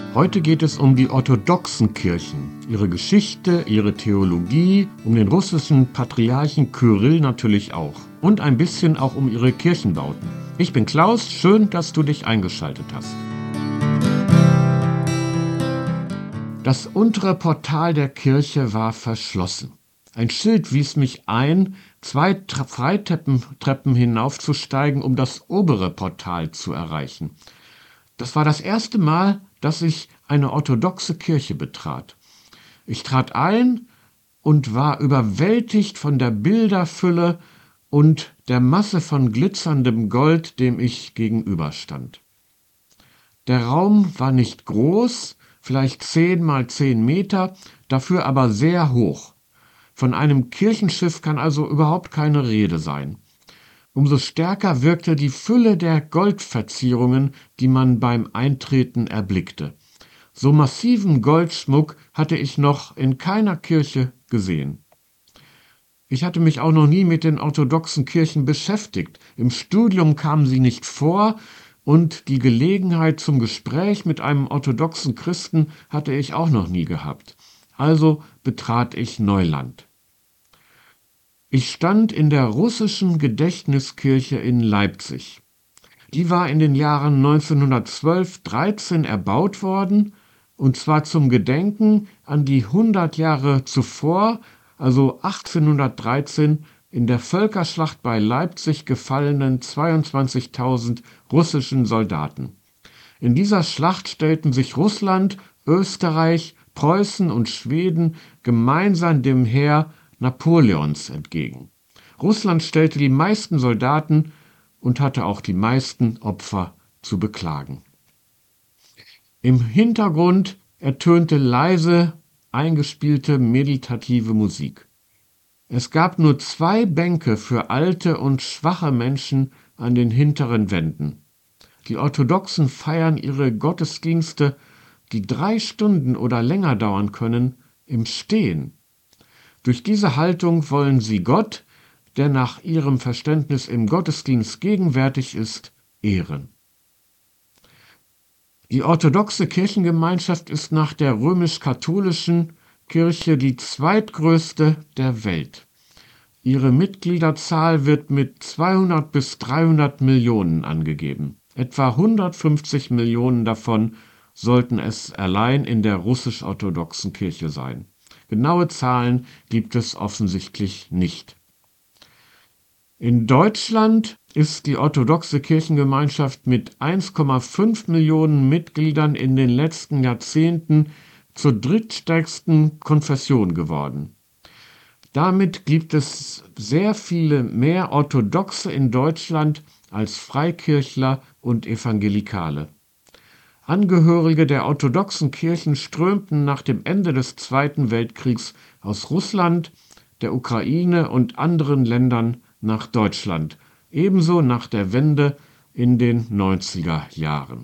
Heute geht es um die orthodoxen Kirchen, ihre Geschichte, ihre Theologie, um den russischen Patriarchen Kyrill natürlich auch und ein bisschen auch um ihre Kirchenbauten. Ich bin Klaus, schön, dass du dich eingeschaltet hast. Das untere Portal der Kirche war verschlossen. Ein Schild wies mich ein, 2 Freitreppen hinaufzusteigen, um das obere Portal zu erreichen. Das war das erste Mal, dass ich eine orthodoxe Kirche betrat. Ich trat ein und war überwältigt von der Bilderfülle und der Masse von glitzerndem Gold, dem ich gegenüberstand. Der Raum war nicht groß, vielleicht 10 mal 10 Meter, dafür aber sehr hoch. Von einem Kirchenschiff kann also überhaupt keine Rede sein. Umso stärker wirkte die Fülle der Goldverzierungen, die man beim Eintreten erblickte. So massiven Goldschmuck hatte ich noch in keiner Kirche gesehen. Ich hatte mich auch noch nie mit den orthodoxen Kirchen beschäftigt. Im Studium kamen sie nicht vor und die Gelegenheit zum Gespräch mit einem orthodoxen Christen hatte ich auch noch nie gehabt. Also betrat ich Neuland. Ich stand in der russischen Gedächtniskirche in Leipzig. Die war in den Jahren 1912-13 erbaut worden, und zwar zum Gedenken an die 100 Jahre zuvor, also 1813, in der Völkerschlacht bei Leipzig gefallenen 22.000 russischen Soldaten. In dieser Schlacht stellten sich Russland, Österreich, Preußen und Schweden gemeinsam dem Heer Napoleons entgegen. Russland stellte die meisten Soldaten und hatte auch die meisten Opfer zu beklagen. Im Hintergrund ertönte leise eingespielte meditative Musik. Es gab nur 2 Bänke für alte und schwache Menschen an den hinteren Wänden. Die Orthodoxen feiern ihre Gottesdienste, die 3 Stunden oder länger dauern können, im Stehen. Durch diese Haltung wollen sie Gott, der nach ihrem Verständnis im Gottesdienst gegenwärtig ist, ehren. Die orthodoxe Kirchengemeinschaft ist nach der römisch-katholischen Kirche die zweitgrößte der Welt. Ihre Mitgliederzahl wird mit 200 bis 300 Millionen angegeben. Etwa 150 Millionen davon sollten es allein in der russisch-orthodoxen Kirche sein. Genaue Zahlen gibt es offensichtlich nicht. In Deutschland ist die orthodoxe Kirchengemeinschaft mit 1,5 Millionen Mitgliedern in den letzten Jahrzehnten zur drittstärksten Konfession geworden. Damit gibt es sehr viele mehr Orthodoxe in Deutschland als Freikirchler und Evangelikale. Angehörige der orthodoxen Kirchen strömten nach dem Ende des Zweiten Weltkriegs aus Russland, der Ukraine und anderen Ländern nach Deutschland, ebenso nach der Wende in den 90er Jahren.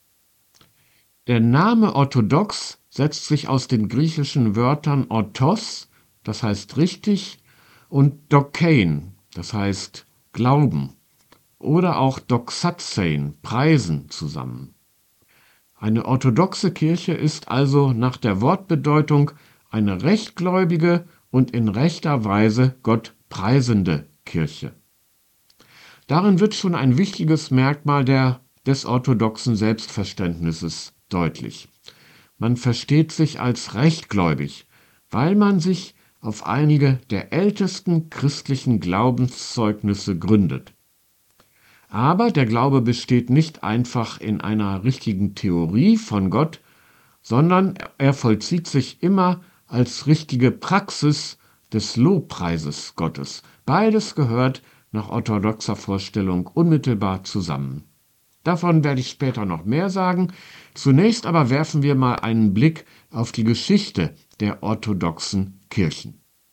Der Name orthodox setzt sich aus den griechischen Wörtern orthos, das heißt richtig, und dokein, das heißt Glauben, oder auch doxazein, preisen, zusammen. Eine orthodoxe Kirche ist also nach der Wortbedeutung eine rechtgläubige und in rechter Weise Gott preisende Kirche. Darin wird schon ein wichtiges Merkmal des orthodoxen Selbstverständnisses deutlich. Man versteht sich als rechtgläubig, weil man sich auf einige der ältesten christlichen Glaubenszeugnisse gründet. Aber der Glaube besteht nicht einfach in einer richtigen Theorie von Gott, sondern er vollzieht sich immer als richtige Praxis des Lobpreises Gottes. Beides gehört nach orthodoxer Vorstellung unmittelbar zusammen. Davon werde ich später noch mehr sagen. Zunächst aber werfen wir mal einen Blick auf die Geschichte der orthodoxen Kirchen.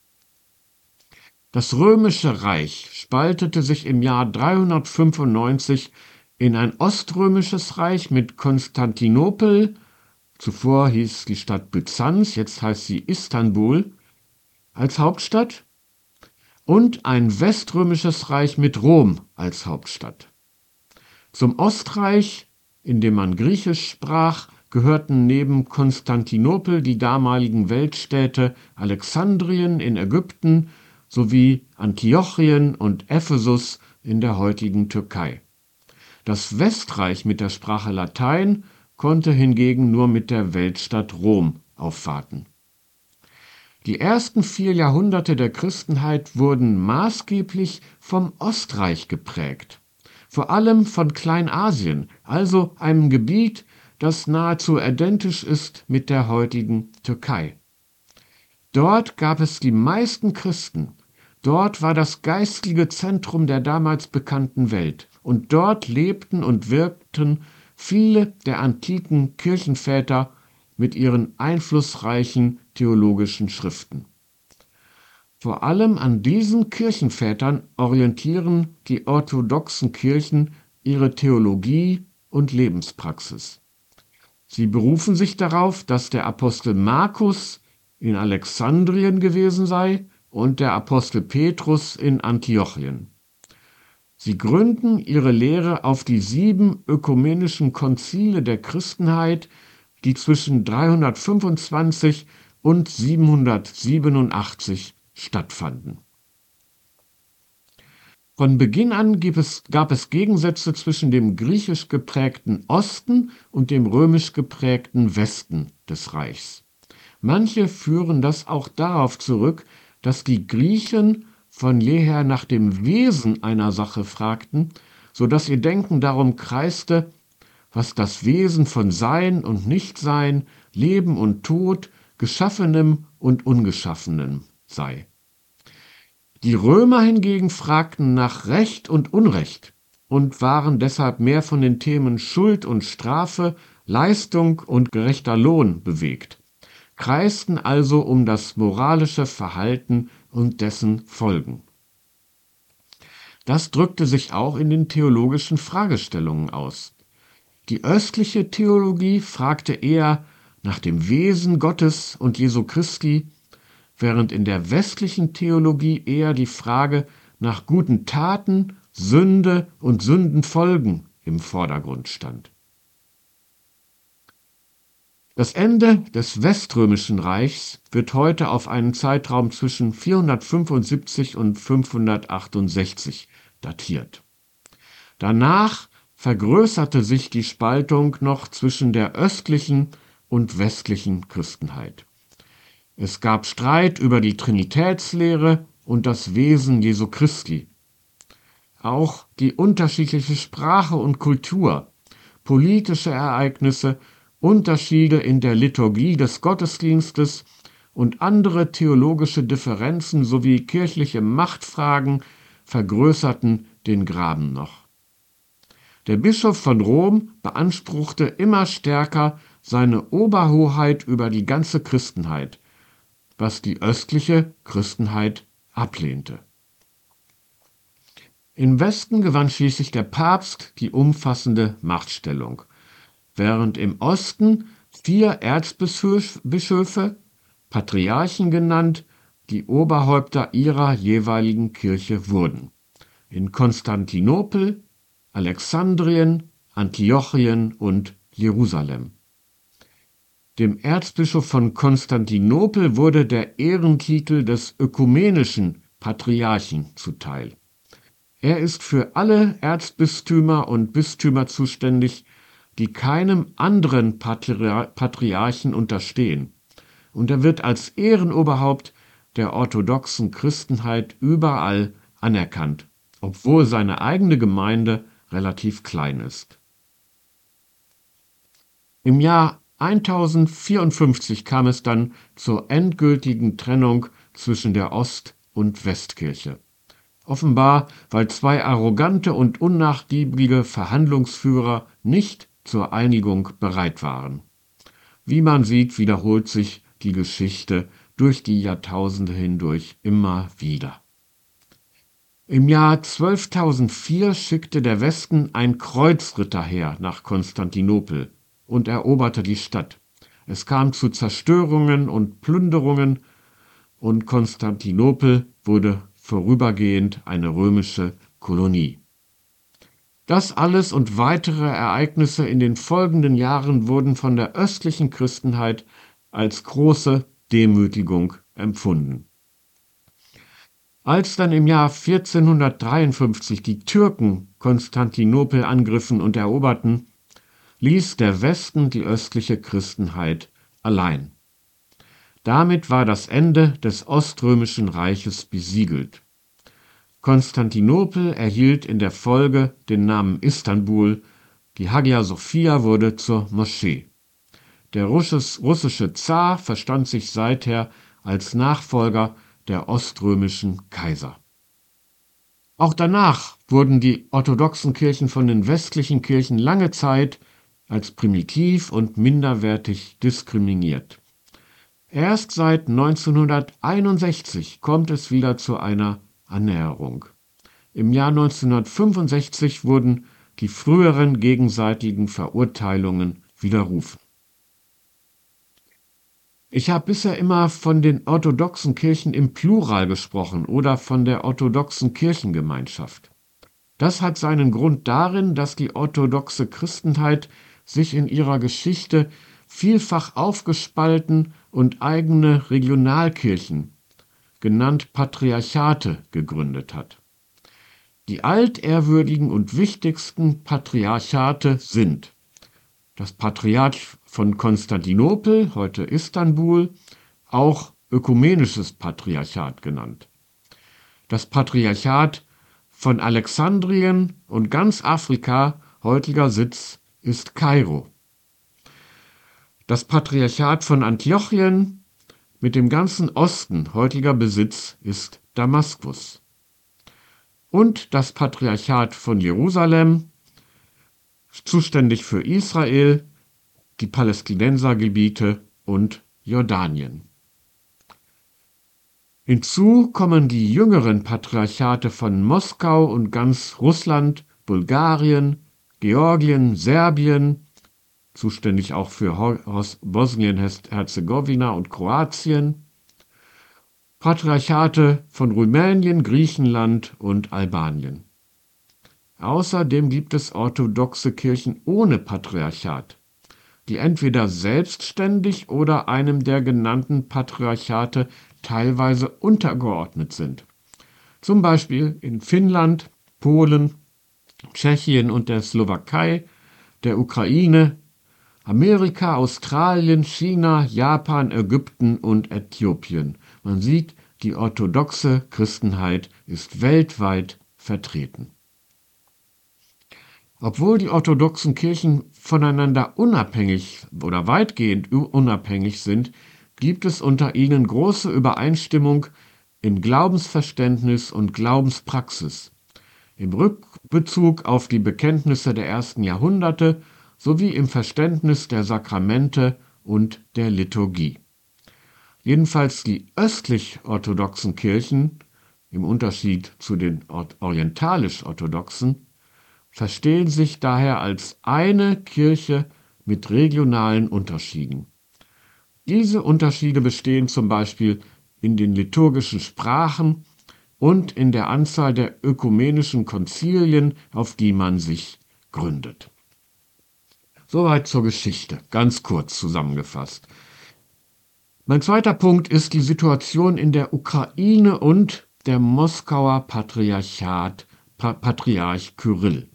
Das Römische Reich spaltete sich im Jahr 395 in ein oströmisches Reich mit Konstantinopel, zuvor hieß die Stadt Byzanz, jetzt heißt sie Istanbul, als Hauptstadt, und ein weströmisches Reich mit Rom als Hauptstadt. Zum Ostreich, in dem man Griechisch sprach, gehörten neben Konstantinopel die damaligen Weltstädte Alexandrien in Ägypten sowie Antiochien und Ephesus in der heutigen Türkei. Das Westreich mit der Sprache Latein konnte hingegen nur mit der Weltstadt Rom aufwarten. Die ersten 4 Jahrhunderte der Christenheit wurden maßgeblich vom Ostreich geprägt, vor allem von Kleinasien, also einem Gebiet, das nahezu identisch ist mit der heutigen Türkei. Dort gab es die meisten Christen, dort war das geistige Zentrum der damals bekannten Welt und dort lebten und wirkten viele der antiken Kirchenväter mit ihren einflussreichen theologischen Schriften. Vor allem an diesen Kirchenvätern orientieren die orthodoxen Kirchen ihre Theologie und Lebenspraxis. Sie berufen sich darauf, dass der Apostel Markus in Alexandrien gewesen sei und der Apostel Petrus in Antiochien. Sie gründen ihre Lehre auf die 7 ökumenischen Konzile der Christenheit, die zwischen 325 und 787 stattfanden. Von Beginn an gab es Gegensätze zwischen dem griechisch geprägten Osten und dem römisch geprägten Westen des Reichs. Manche führen das auch darauf zurück, dass die Griechen von jeher nach dem Wesen einer Sache fragten, so dass ihr Denken darum kreiste, was das Wesen von Sein und Nichtsein, Leben und Tod, Geschaffenem und Ungeschaffenem sei. Die Römer hingegen fragten nach Recht und Unrecht und waren deshalb mehr von den Themen Schuld und Strafe, Leistung und gerechter Lohn bewegt, kreisten also um das moralische Verhalten und dessen Folgen. Das drückte sich auch in den theologischen Fragestellungen aus. Die östliche Theologie fragte eher nach dem Wesen Gottes und Jesu Christi, während in der westlichen Theologie eher die Frage nach guten Taten, Sünde und Sündenfolgen im Vordergrund stand. Das Ende des Weströmischen Reichs wird heute auf einen Zeitraum zwischen 475 und 568 datiert. Danach vergrößerte sich die Spaltung noch zwischen der östlichen und westlichen Christenheit. Es gab Streit über die Trinitätslehre und das Wesen Jesu Christi. Auch die unterschiedliche Sprache und Kultur, politische Ereignisse, Unterschiede in der Liturgie des Gottesdienstes und andere theologische Differenzen sowie kirchliche Machtfragen vergrößerten den Graben noch. Der Bischof von Rom beanspruchte immer stärker seine Oberhoheit über die ganze Christenheit, was die östliche Christenheit ablehnte. Im Westen gewann schließlich der Papst die umfassende Machtstellung, während im Osten 4 Erzbischöfe, Patriarchen genannt, die Oberhäupter ihrer jeweiligen Kirche wurden. In Konstantinopel, Alexandrien, Antiochien und Jerusalem. Dem Erzbischof von Konstantinopel wurde der Ehrentitel des ökumenischen Patriarchen zuteil. Er ist für alle Erzbistümer und Bistümer zuständig, die keinem anderen Patriarchen unterstehen, und er wird als Ehrenoberhaupt der orthodoxen Christenheit überall anerkannt, obwohl seine eigene Gemeinde relativ klein ist. Im Jahr 1054 kam es dann zur endgültigen Trennung zwischen der Ost- und Westkirche. Offenbar, weil 2 arrogante und unnachgiebige Verhandlungsführer nicht zur Einigung bereit waren. Wie man sieht, wiederholt sich die Geschichte durch die Jahrtausende hindurch immer wieder. Im Jahr 1204 schickte der Westen ein Kreuzritterheer nach Konstantinopel und eroberte die Stadt. Es kam zu Zerstörungen und Plünderungen und Konstantinopel wurde vorübergehend eine römische Kolonie. Das alles und weitere Ereignisse in den folgenden Jahren wurden von der östlichen Christenheit als große Demütigung empfunden. Als dann im Jahr 1453 die Türken Konstantinopel angriffen und eroberten, ließ der Westen die östliche Christenheit allein. Damit war das Ende des Oströmischen Reiches besiegelt. Konstantinopel erhielt in der Folge den Namen Istanbul, die Hagia Sophia wurde zur Moschee. Der russische Zar verstand sich seither als Nachfolger der oströmischen Kaiser. Auch danach wurden die orthodoxen Kirchen von den westlichen Kirchen lange Zeit als primitiv und minderwertig diskriminiert. Erst seit 1961 kommt es wieder zu einer Annäherung. Im Jahr 1965 wurden die früheren gegenseitigen Verurteilungen widerrufen. Ich habe bisher immer von den orthodoxen Kirchen im Plural gesprochen oder von der orthodoxen Kirchengemeinschaft. Das hat seinen Grund darin, dass die orthodoxe Christenheit sich in ihrer Geschichte vielfach aufgespalten und eigene Regionalkirchen, genannt Patriarchate, gegründet hat. Die altehrwürdigen und wichtigsten Patriarchate sind das Patriarch von Konstantinopel, heute Istanbul, auch Ökumenisches Patriarchat genannt. Das Patriarchat von Alexandrien und ganz Afrika, heutiger Sitz ist Kairo. Das Patriarchat von Antiochien mit dem ganzen Osten, heutiger Besitz ist Damaskus. Und das Patriarchat von Jerusalem, zuständig für Israel, die Palästinensergebiete und Jordanien. Hinzu kommen die jüngeren Patriarchate von Moskau und ganz Russland, Bulgarien, Georgien, Serbien, zuständig auch für Bosnien-Herzegowina und Kroatien, Patriarchate von Rumänien, Griechenland und Albanien. Außerdem gibt es orthodoxe Kirchen ohne Patriarchat, die entweder selbstständig oder einem der genannten Patriarchate teilweise untergeordnet sind. Zum Beispiel in Finnland, Polen, Tschechien und der Slowakei, der Ukraine, Amerika, Australien, China, Japan, Ägypten und Äthiopien. Man sieht, die orthodoxe Christenheit ist weltweit vertreten. Obwohl die orthodoxen Kirchen voneinander unabhängig oder weitgehend unabhängig sind, gibt es unter ihnen große Übereinstimmung in Glaubensverständnis und Glaubenspraxis, im Rückbezug auf die Bekenntnisse der ersten Jahrhunderte sowie im Verständnis der Sakramente und der Liturgie. Jedenfalls die östlich-orthodoxen Kirchen, im Unterschied zu den orientalisch-orthodoxen, verstehen sich daher als eine Kirche mit regionalen Unterschieden. Diese Unterschiede bestehen zum Beispiel in den liturgischen Sprachen und in der Anzahl der ökumenischen Konzilien, auf die man sich gründet. Soweit zur Geschichte, ganz kurz zusammengefasst. Mein zweiter Punkt ist die Situation in der Ukraine und der Moskauer Patriarch Kyrill.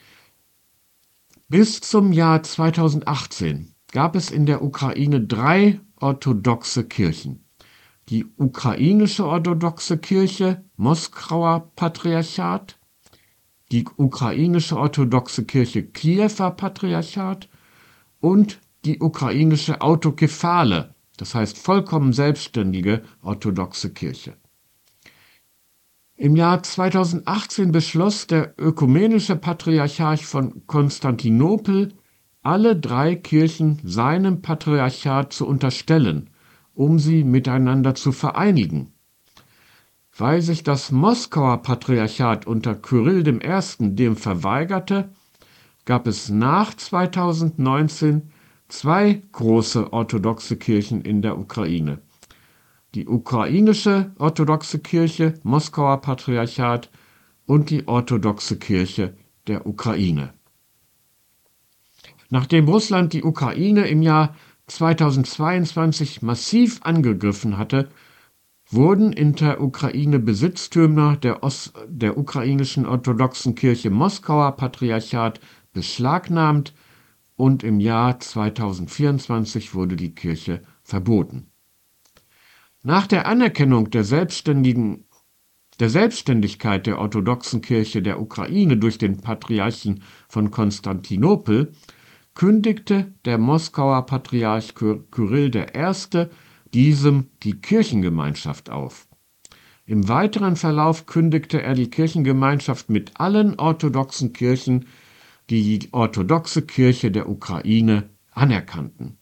Bis zum Jahr 2018 gab es in der Ukraine 3 orthodoxe Kirchen. Die ukrainische orthodoxe Kirche, Moskauer Patriarchat, die ukrainische orthodoxe Kirche, Kiewer Patriarchat und die ukrainische autokephale, das heißt vollkommen selbstständige orthodoxe Kirche. Im Jahr 2018 beschloss der ökumenische Patriarch von Konstantinopel, alle 3 Kirchen seinem Patriarchat zu unterstellen, um sie miteinander zu vereinigen. Weil sich das Moskauer Patriarchat unter Kyrill I. dem verweigerte, gab es nach 2019 2 große orthodoxe Kirchen in der Ukraine. Die ukrainische orthodoxe Kirche, Moskauer Patriarchat und die orthodoxe Kirche der Ukraine. Nachdem Russland die Ukraine im Jahr 2022 massiv angegriffen hatte, wurden in der Ukraine Besitztümer der ukrainischen orthodoxen Kirche Moskauer Patriarchat beschlagnahmt und im Jahr 2024 wurde die Kirche verboten. Nach der Anerkennung der Selbstständigkeit der orthodoxen Kirche der Ukraine durch den Patriarchen von Konstantinopel kündigte der Moskauer Patriarch Kyrill I. diesem die Kirchengemeinschaft auf. Im weiteren Verlauf kündigte er die Kirchengemeinschaft mit allen orthodoxen Kirchen, die die orthodoxe Kirche der Ukraine anerkannten.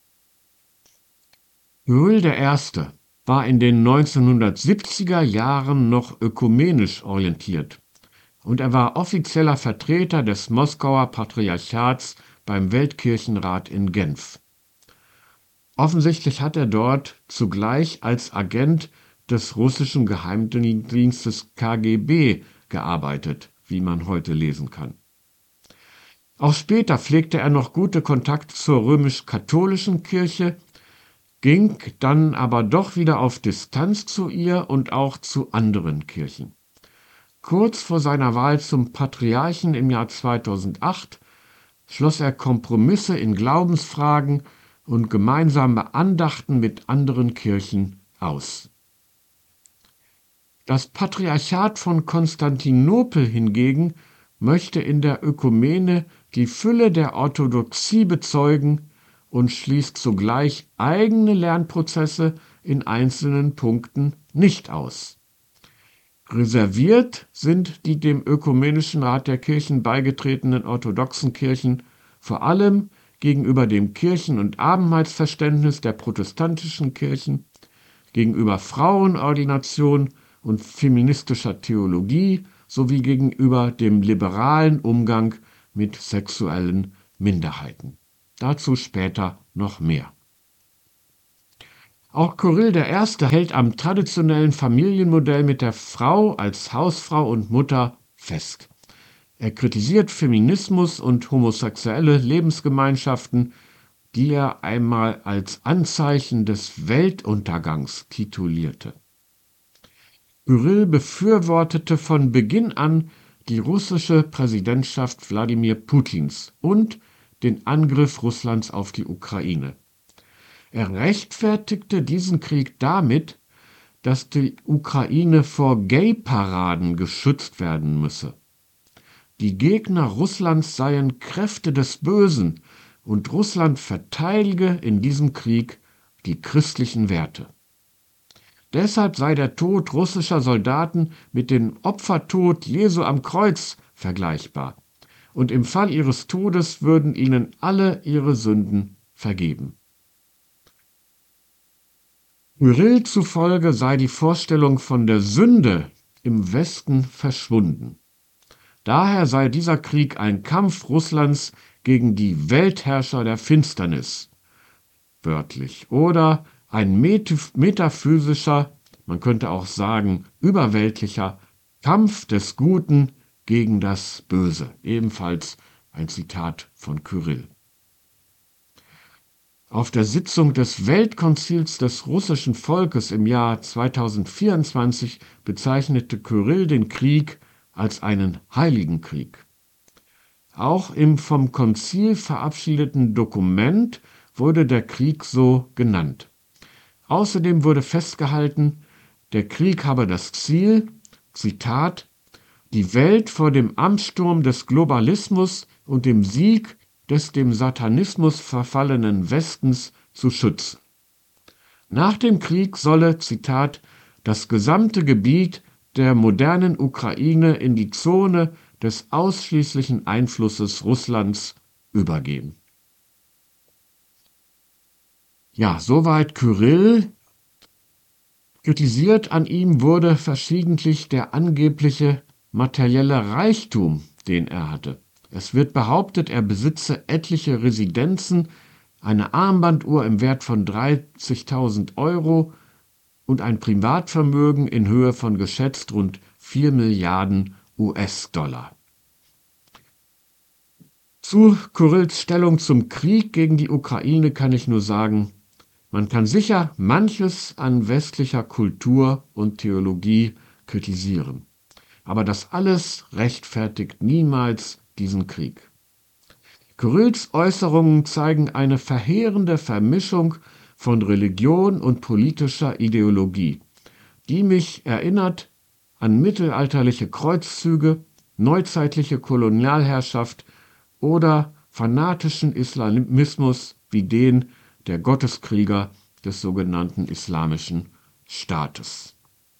Kyrill I. war in den 1970er Jahren noch ökumenisch orientiert und er war offizieller Vertreter des Moskauer Patriarchats beim Weltkirchenrat in Genf. Offensichtlich hat er dort zugleich als Agent des russischen Geheimdienstes KGB gearbeitet, wie man heute lesen kann. Auch später pflegte er noch gute Kontakte zur römisch-katholischen Kirche, ging dann aber doch wieder auf Distanz zu ihr und auch zu anderen Kirchen. Kurz vor seiner Wahl zum Patriarchen im Jahr 2008 schloss er Kompromisse in Glaubensfragen und gemeinsame Andachten mit anderen Kirchen aus. Das Patriarchat von Konstantinopel hingegen möchte in der Ökumene die Fülle der Orthodoxie bezeugen und schließt zugleich eigene Lernprozesse in einzelnen Punkten nicht aus. Reserviert sind die dem Ökumenischen Rat der Kirchen beigetretenen orthodoxen Kirchen vor allem gegenüber dem Kirchen- und Abendmahlsverständnis der protestantischen Kirchen, gegenüber Frauenordination und feministischer Theologie sowie gegenüber dem liberalen Umgang mit sexuellen Minderheiten. Dazu später noch mehr. Auch Kyrill I. hält am traditionellen Familienmodell mit der Frau als Hausfrau und Mutter fest. Er kritisiert Feminismus und homosexuelle Lebensgemeinschaften, die er einmal als Anzeichen des Weltuntergangs titulierte. Kyrill befürwortete von Beginn an die russische Präsidentschaft Wladimir Putins und den Angriff Russlands auf die Ukraine. Er rechtfertigte diesen Krieg damit, dass die Ukraine vor Gay-Paraden geschützt werden müsse. Die Gegner Russlands seien Kräfte des Bösen und Russland verteidige in diesem Krieg die christlichen Werte. Deshalb sei der Tod russischer Soldaten mit dem Opfertod Jesu am Kreuz vergleichbar, und im Fall ihres Todes würden ihnen alle ihre Sünden vergeben. Kyrill zufolge sei die Vorstellung von der Sünde im Westen verschwunden. Daher sei dieser Krieg ein Kampf Russlands gegen die Weltherrscher der Finsternis, wörtlich, oder ein metaphysischer, man könnte auch sagen überweltlicher Kampf des Guten gegen das Böse, ebenfalls ein Zitat von Kyrill. Auf der Sitzung des Weltkonzils des russischen Volkes im Jahr 2024 bezeichnete Kyrill den Krieg als einen heiligen Krieg. Auch im vom Konzil verabschiedeten Dokument wurde der Krieg so genannt. Außerdem wurde festgehalten, der Krieg habe das Ziel, Zitat, die Welt vor dem Ansturm des Globalismus und dem Sieg des dem Satanismus verfallenen Westens zu schützen. Nach dem Krieg solle, Zitat, das gesamte Gebiet der modernen Ukraine in die Zone des ausschließlichen Einflusses Russlands übergehen. Ja, soweit Kyrill. Kritisiert an ihm wurde verschiedentlich der angebliche materielle Reichtum, den er hatte. Es wird behauptet, er besitze etliche Residenzen, eine Armbanduhr im Wert von 30.000 Euro und ein Privatvermögen in Höhe von geschätzt rund 4 Milliarden US-Dollar. Zu Kyrills Stellung zum Krieg gegen die Ukraine kann ich nur sagen, man kann sicher manches an westlicher Kultur und Theologie kritisieren. Aber das alles rechtfertigt niemals diesen Krieg. Kyrills Äußerungen zeigen eine verheerende Vermischung von Religion und politischer Ideologie, die mich erinnert an mittelalterliche Kreuzzüge, neuzeitliche Kolonialherrschaft oder fanatischen Islamismus wie den der Gotteskrieger des sogenannten Islamischen Staates.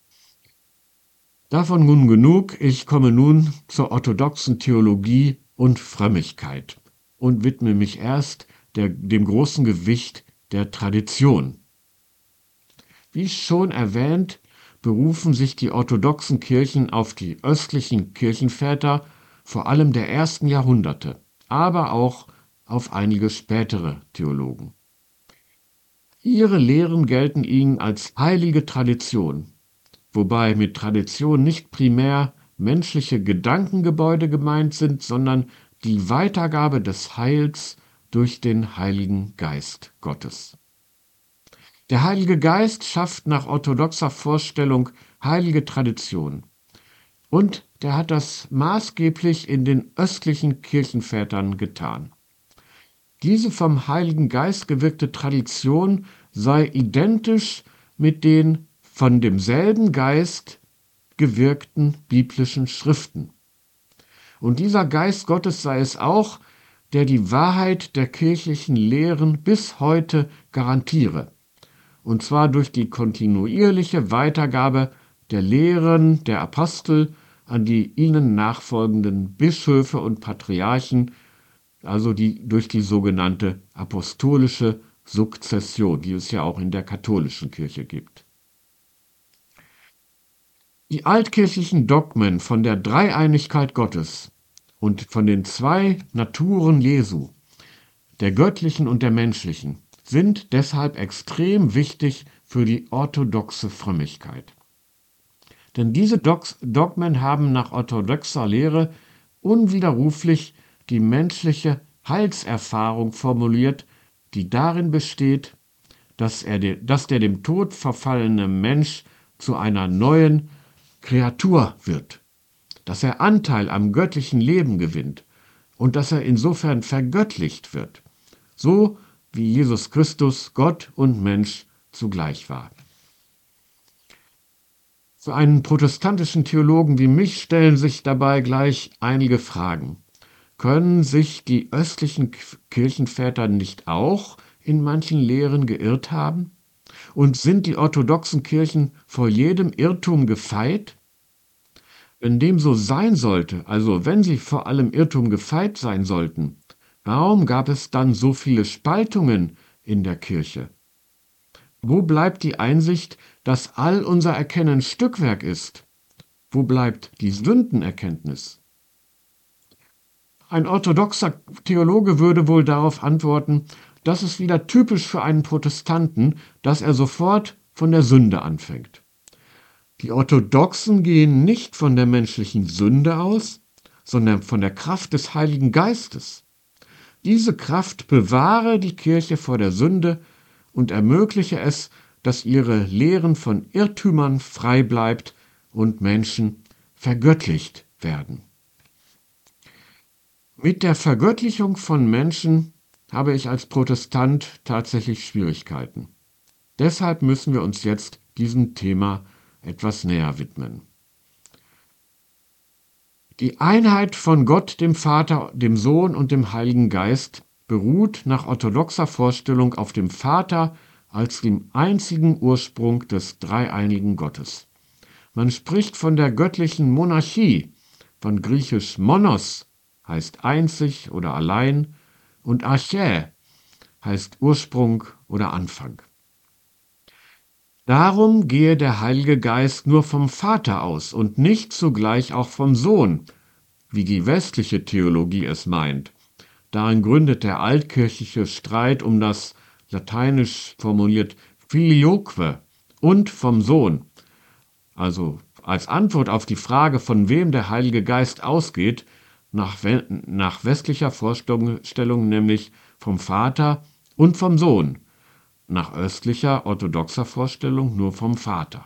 Davon nun genug, ich komme nun zur orthodoxen Theologie und Frömmigkeit und widme mich erst dem großen Gewicht der Tradition. Wie schon erwähnt, berufen sich die orthodoxen Kirchen auf die östlichen Kirchenväter, vor allem der ersten Jahrhunderte, aber auch auf einige spätere Theologen. Ihre Lehren gelten ihnen als heilige Tradition, wobei mit Tradition nicht primär menschliche Gedankengebäude gemeint sind, sondern die Weitergabe des Heils durch den Heiligen Geist Gottes. Der Heilige Geist schafft nach orthodoxer Vorstellung heilige Tradition. Und der hat das maßgeblich in den östlichen Kirchenvätern getan. Diese vom Heiligen Geist gewirkte Tradition sei identisch mit den von demselben Geist gewirkten biblischen Schriften. Und dieser Geist Gottes sei es auch, der die Wahrheit der kirchlichen Lehren bis heute garantiere. Und zwar durch die kontinuierliche Weitergabe der Lehren der Apostel an die ihnen nachfolgenden Bischöfe und Patriarchen, also durch die sogenannte apostolische Sukzession, die es ja auch in der katholischen Kirche gibt. Die altkirchlichen Dogmen von der Dreieinigkeit Gottes und von den zwei Naturen Jesu, der göttlichen und der menschlichen, sind deshalb extrem wichtig für die orthodoxe Frömmigkeit. Denn diese Dogmen haben nach orthodoxer Lehre unwiderruflich die menschliche Heilserfahrung formuliert, die darin besteht, dass der dem Tod verfallene Mensch zu einer neuen Kreatur wird, dass er Anteil am göttlichen Leben gewinnt und dass er insofern vergöttlicht wird, so wie Jesus Christus Gott und Mensch zugleich war. Für einen protestantischen Theologen wie mich stellen sich dabei gleich einige Fragen. Können sich die östlichen Kirchenväter nicht auch in manchen Lehren geirrt haben? Und sind die orthodoxen Kirchen vor jedem Irrtum gefeit? Wenn dem so sein sollte, also wenn sie vor allem Irrtum gefeit sein sollten, warum gab es dann so viele Spaltungen in der Kirche? Wo bleibt die Einsicht, dass all unser Erkennen Stückwerk ist? Wo bleibt die Sündenerkenntnis? Ein orthodoxer Theologe würde wohl darauf antworten, das ist wieder typisch für einen Protestanten, dass er sofort von der Sünde anfängt. Die Orthodoxen gehen nicht von der menschlichen Sünde aus, sondern von der Kraft des Heiligen Geistes. Diese Kraft bewahre die Kirche vor der Sünde und ermögliche es, dass ihre Lehren von Irrtümern frei bleibt und Menschen vergöttlicht werden. Mit der Vergöttlichung von Menschen habe ich als Protestant tatsächlich Schwierigkeiten. Deshalb müssen wir uns jetzt diesem Thema etwas näher widmen. Die Einheit von Gott, dem Vater, dem Sohn und dem Heiligen Geist beruht nach orthodoxer Vorstellung auf dem Vater als dem einzigen Ursprung des dreieinigen Gottes. Man spricht von der göttlichen Monarchie, von griechisch monos heißt einzig oder allein und archä heißt Ursprung oder Anfang. Darum gehe der Heilige Geist nur vom Vater aus und nicht zugleich auch vom Sohn, wie die westliche Theologie es meint. Darin gründet der altkirchliche Streit um das lateinisch formuliert Filioque und vom Sohn. Also als Antwort auf die Frage, von wem der Heilige Geist ausgeht, nach westlicher Vorstellung nämlich vom Vater und vom Sohn, nach östlicher orthodoxer Vorstellung nur vom Vater.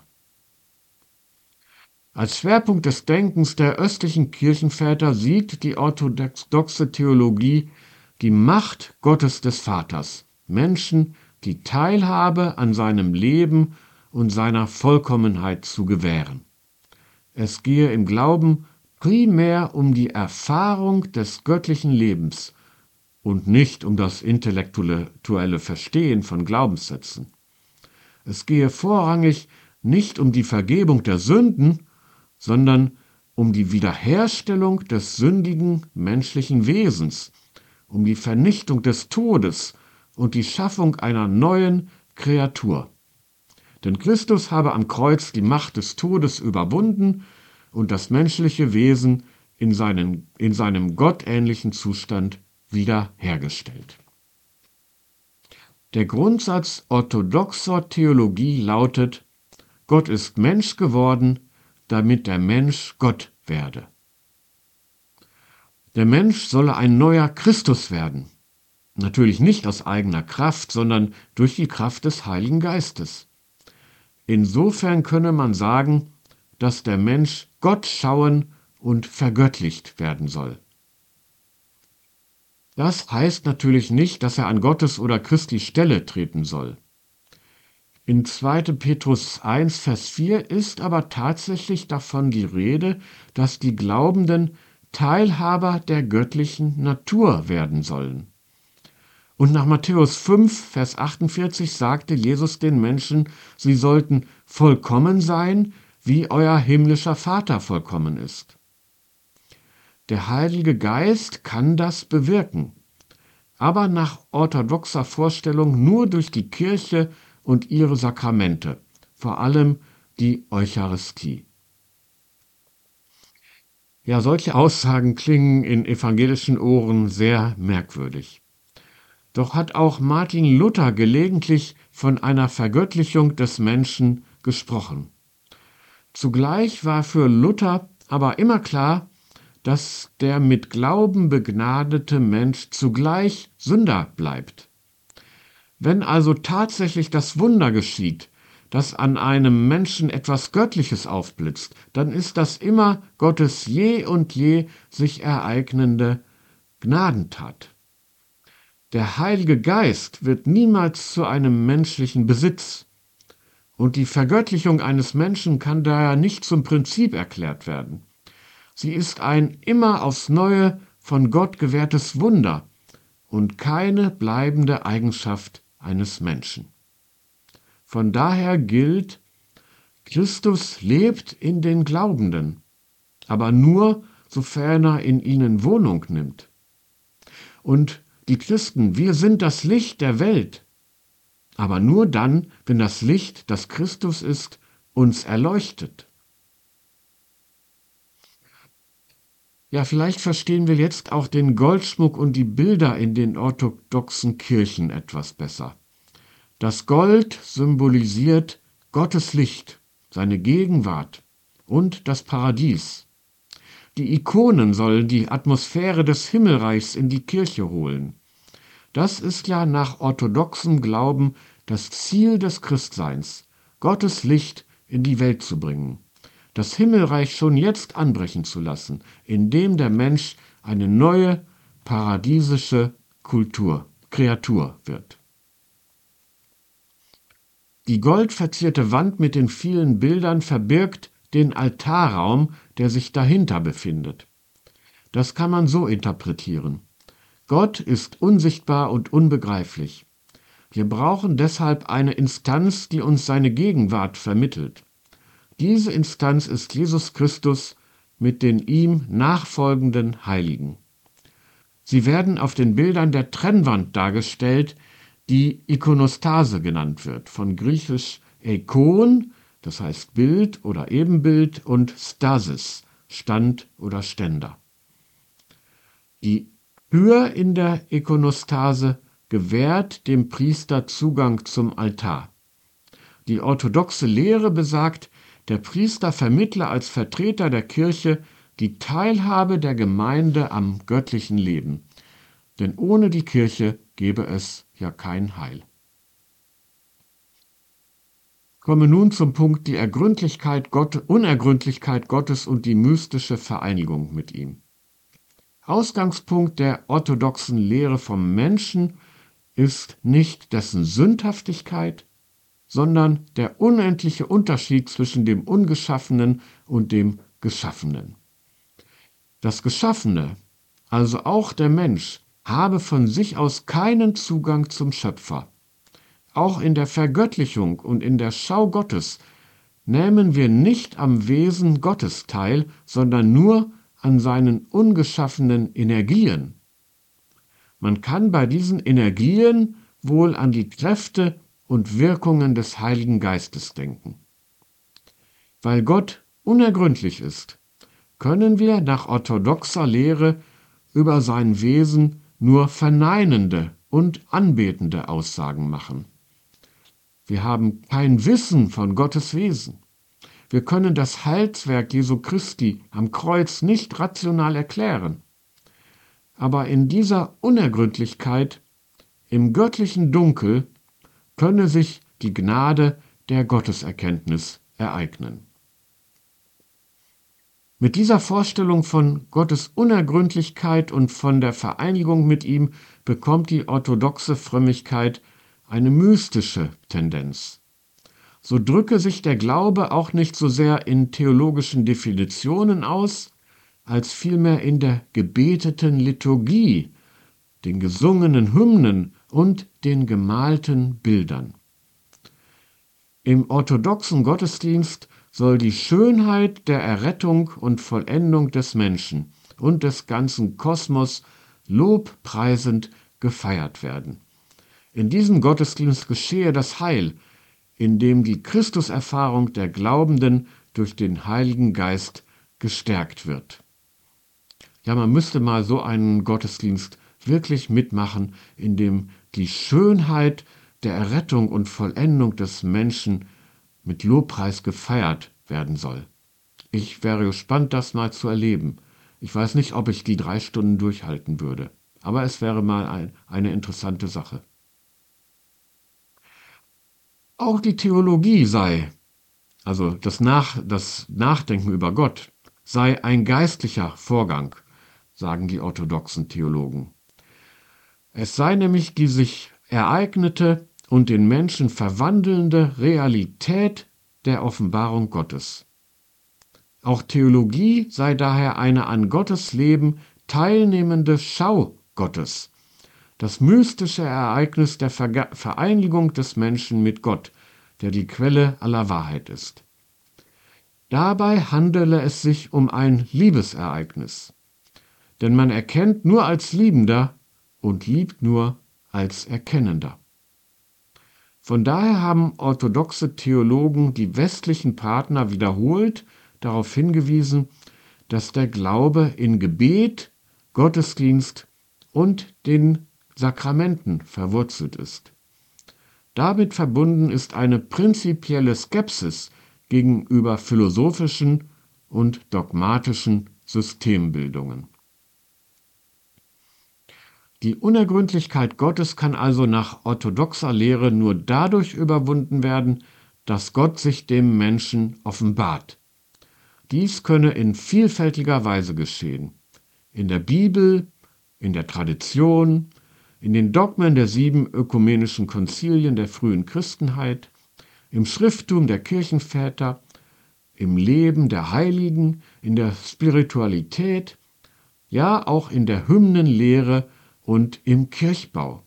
Als Schwerpunkt des Denkens der östlichen Kirchenväter sieht die orthodoxe Theologie die Macht Gottes des Vaters, Menschen die Teilhabe an seinem Leben und seiner Vollkommenheit zu gewähren. Es gehe im Glauben primär um die Erfahrung des göttlichen Lebens und nicht um das intellektuelle Verstehen von Glaubenssätzen. Es gehe vorrangig nicht um die Vergebung der Sünden, sondern um die Wiederherstellung des sündigen menschlichen Wesens, um die Vernichtung des Todes und die Schaffung einer neuen Kreatur. Denn Christus habe am Kreuz die Macht des Todes überwunden und das menschliche Wesen in seinem gottähnlichen Zustand wiederhergestellt. Der Grundsatz orthodoxer Theologie lautet: Gott ist Mensch geworden, damit der Mensch Gott werde. Der Mensch solle ein neuer Christus werden. Natürlich nicht aus eigener Kraft, sondern durch die Kraft des Heiligen Geistes. Insofern könne man sagen, dass der Mensch Gott schauen und vergöttlicht werden soll. Das heißt natürlich nicht, dass er an Gottes oder Christi Stelle treten soll. In 2. Petrus 1, Vers 4 ist aber tatsächlich davon die Rede, dass die Glaubenden Teilhaber der göttlichen Natur werden sollen. Und nach Matthäus 5, Vers 48 sagte Jesus den Menschen, sie sollten vollkommen sein, wie euer himmlischer Vater vollkommen ist. Der Heilige Geist kann das bewirken, aber nach orthodoxer Vorstellung nur durch die Kirche und ihre Sakramente, vor allem die Eucharistie. Ja, solche Aussagen klingen in evangelischen Ohren sehr merkwürdig. Doch hat auch Martin Luther gelegentlich von einer Vergöttlichung des Menschen gesprochen. Zugleich war für Luther aber immer klar, dass der mit Glauben begnadete Mensch zugleich Sünder bleibt. Wenn also tatsächlich das Wunder geschieht, dass an einem Menschen etwas Göttliches aufblitzt, dann ist das immer Gottes je und je sich ereignende Gnadentat. Der Heilige Geist wird niemals zu einem menschlichen Besitz, und die Vergöttlichung eines Menschen kann daher nicht zum Prinzip erklärt werden. Sie ist ein immer aufs Neue von Gott gewährtes Wunder und keine bleibende Eigenschaft eines Menschen. Von daher gilt, Christus lebt in den Glaubenden, aber nur, sofern er in ihnen Wohnung nimmt. Und die Christen, wir sind das Licht der Welt, aber nur dann, wenn das Licht, das Christus ist, uns erleuchtet. Ja, vielleicht verstehen wir jetzt auch den Goldschmuck und die Bilder in den orthodoxen Kirchen etwas besser. Das Gold symbolisiert Gottes Licht, seine Gegenwart und das Paradies. Die Ikonen sollen die Atmosphäre des Himmelreichs in die Kirche holen. Das ist ja nach orthodoxem Glauben das Ziel des Christseins, Gottes Licht in die Welt zu bringen, das Himmelreich schon jetzt anbrechen zu lassen, indem der Mensch eine neue, paradiesische Kreatur wird. Die goldverzierte Wand mit den vielen Bildern verbirgt den Altarraum, der sich dahinter befindet. Das kann man so interpretieren. Gott ist unsichtbar und unbegreiflich. Wir brauchen deshalb eine Instanz, die uns seine Gegenwart vermittelt. Diese Instanz ist Jesus Christus mit den ihm nachfolgenden Heiligen. Sie werden auf den Bildern der Trennwand dargestellt, die Ikonostase genannt wird, von griechisch Eikon, das heißt Bild oder Ebenbild, und Stasis, Stand oder Ständer. Die Tür in der Ikonostase gewährt dem Priester Zugang zum Altar. Die orthodoxe Lehre besagt, der Priester vermittle als Vertreter der Kirche die Teilhabe der Gemeinde am göttlichen Leben. Denn ohne die Kirche gäbe es ja kein Heil. Komme nun zum Punkt die Unergründlichkeit Gottes und die mystische Vereinigung mit ihm. Ausgangspunkt der orthodoxen Lehre vom Menschen ist nicht dessen Sündhaftigkeit, sondern der unendliche Unterschied zwischen dem Ungeschaffenen und dem Geschaffenen. Das Geschaffene, also auch der Mensch, habe von sich aus keinen Zugang zum Schöpfer. Auch in der Vergöttlichung und in der Schau Gottes nehmen wir nicht am Wesen Gottes teil, sondern nur an seinen ungeschaffenen Energien. Man kann bei diesen Energien wohl an die Kräfte und Wirkungen des Heiligen Geistes denken. Weil Gott unergründlich ist, können wir nach orthodoxer Lehre über sein Wesen nur verneinende und anbetende Aussagen machen. Wir haben kein Wissen von Gottes Wesen. Wir können das Heilswerk Jesu Christi am Kreuz nicht rational erklären. Aber in dieser Unergründlichkeit, im göttlichen Dunkel, könne sich die Gnade der Gotteserkenntnis ereignen. Mit dieser Vorstellung von Gottes Unergründlichkeit und von der Vereinigung mit ihm bekommt die orthodoxe Frömmigkeit eine mystische Tendenz. So drücke sich der Glaube auch nicht so sehr in theologischen Definitionen aus, als vielmehr in der gebeteten Liturgie, den gesungenen Hymnen und den gemalten Bildern. Im orthodoxen Gottesdienst soll die Schönheit der Errettung und Vollendung des Menschen und des ganzen Kosmos lobpreisend gefeiert werden. In diesem Gottesdienst geschehe das Heil, indem die Christuserfahrung der Glaubenden durch den Heiligen Geist gestärkt wird. Ja, man müsste mal so einen Gottesdienst wirklich mitmachen, in dem die Schönheit der Errettung und Vollendung des Menschen mit Lobpreis gefeiert werden soll. Ich wäre gespannt, das mal zu erleben. Ich weiß nicht, ob ich die 3 Stunden durchhalten würde, aber es wäre mal eine interessante Sache. Auch die Theologie sei, also das Nachdenken über Gott, sei ein geistlicher Vorgang, sagen die orthodoxen Theologen. Es sei nämlich die sich ereignete und den Menschen verwandelnde Realität der Offenbarung Gottes. Auch Theologie sei daher eine an Gottes Leben teilnehmende Schau Gottes, das mystische Ereignis der Vereinigung des Menschen mit Gott, der die Quelle aller Wahrheit ist. Dabei handele es sich um ein Liebesereignis, denn man erkennt nur als Liebender und liebt nur als Erkennender. Von daher haben orthodoxe Theologen die westlichen Partner wiederholt darauf hingewiesen, dass der Glaube in Gebet, Gottesdienst und den Sakramenten verwurzelt ist. Damit verbunden ist eine prinzipielle Skepsis gegenüber philosophischen und dogmatischen Systembildungen. Die Unergründlichkeit Gottes kann also nach orthodoxer Lehre nur dadurch überwunden werden, dass Gott sich dem Menschen offenbart. Dies könne in vielfältiger Weise geschehen. In der Bibel, in der Tradition, in den Dogmen der 7 ökumenischen Konzilien der frühen Christenheit, im Schrifttum der Kirchenväter, im Leben der Heiligen, in der Spiritualität, ja auch in der Hymnenlehre und im Kirchbau.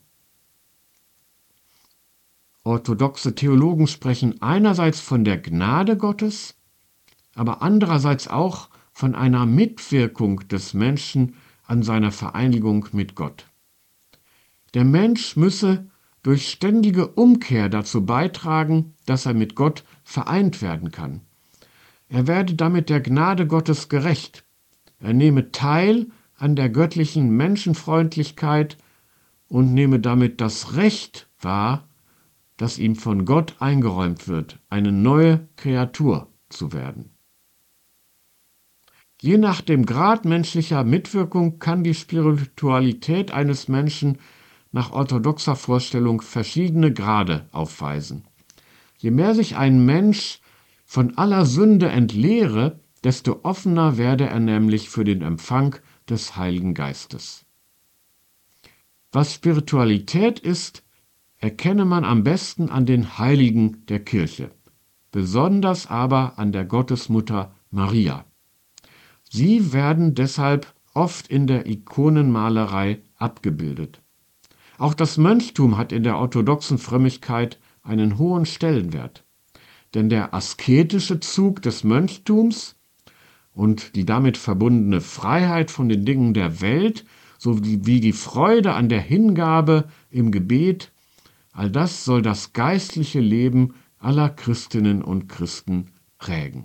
Orthodoxe Theologen sprechen einerseits von der Gnade Gottes, aber andererseits auch von einer Mitwirkung des Menschen an seiner Vereinigung mit Gott. Der Mensch müsse durch ständige Umkehr dazu beitragen, dass er mit Gott vereint werden kann. Er werde damit der Gnade Gottes gerecht. Er nehme teil an der göttlichen Menschenfreundlichkeit und nehme damit das Recht wahr, das ihm von Gott eingeräumt wird, eine neue Kreatur zu werden. Je nach dem Grad menschlicher Mitwirkung kann die Spiritualität eines Menschen nach orthodoxer Vorstellung verschiedene Grade aufweisen. Je mehr sich ein Mensch von aller Sünde entleere, desto offener werde er nämlich für den Empfang des Heiligen Geistes. Was Spiritualität ist, erkenne man am besten an den Heiligen der Kirche, besonders aber an der Gottesmutter Maria. Sie werden deshalb oft in der Ikonenmalerei abgebildet. Auch das Mönchtum hat in der orthodoxen Frömmigkeit einen hohen Stellenwert. Denn der asketische Zug des Mönchtums und die damit verbundene Freiheit von den Dingen der Welt sowie die Freude an der Hingabe im Gebet, all das soll das geistliche Leben aller Christinnen und Christen prägen.